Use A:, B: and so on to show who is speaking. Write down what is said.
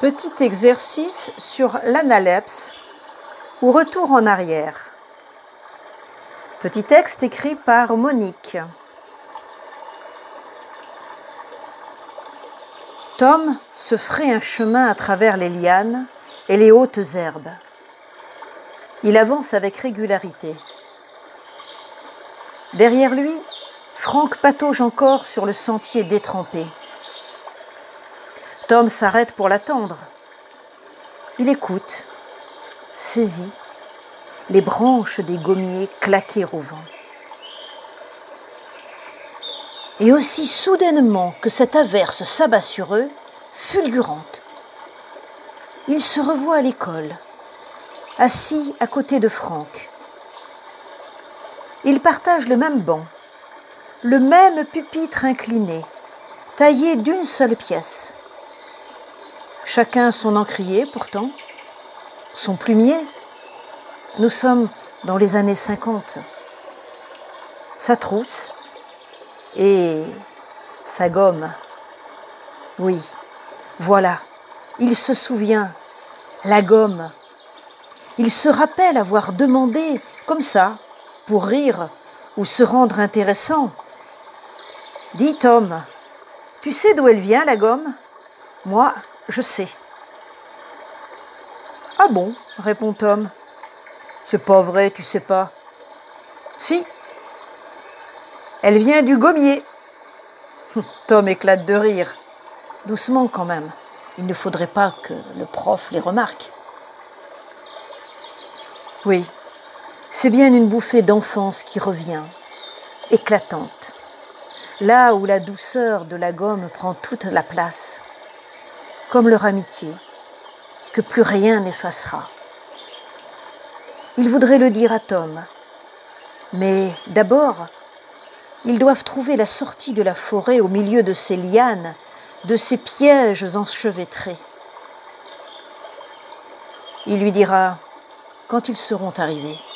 A: Petit exercice sur l'analepse ou retour en arrière. Petit texte écrit par Monique. Tom se fraye un chemin à travers les lianes et les hautes herbes. Il avance avec régularité. Derrière lui, Franck patauge encore sur le sentier détrempé. Tom s'arrête pour l'attendre. Il écoute, saisi, les branches des gommiers claquer au vent. Et aussi soudainement que cette averse s'abat sur eux, fulgurante, il se revoit à l'école, assis à côté de Franck. Ils partagent le même banc, le même pupitre incliné, taillé d'une seule pièce. Chacun son encrier pourtant, son plumier. Nous sommes dans les années 50. Sa trousse et sa gomme. Oui, voilà, il se souvient, la gomme. Il se rappelle avoir demandé, comme ça, pour rire ou se rendre intéressant. « Dis Tom, tu sais d'où elle vient la gomme ? Moi, je sais. » « Ah bon ?» répond Tom. « C'est pas vrai, tu sais pas. »« Si. Elle vient du gommier. » Tom éclate de rire. Doucement quand même. Il ne faudrait pas que le prof les remarque. Oui, c'est bien une bouffée d'enfance qui revient, éclatante, là où la douceur de la gomme prend toute la place, comme leur amitié, que plus rien n'effacera. Ils voudraient le dire à Tom, mais d'abord, ils doivent trouver la sortie de la forêt au milieu de ces lianes, de ces pièges enchevêtrés. Il lui dira quand ils seront arrivés.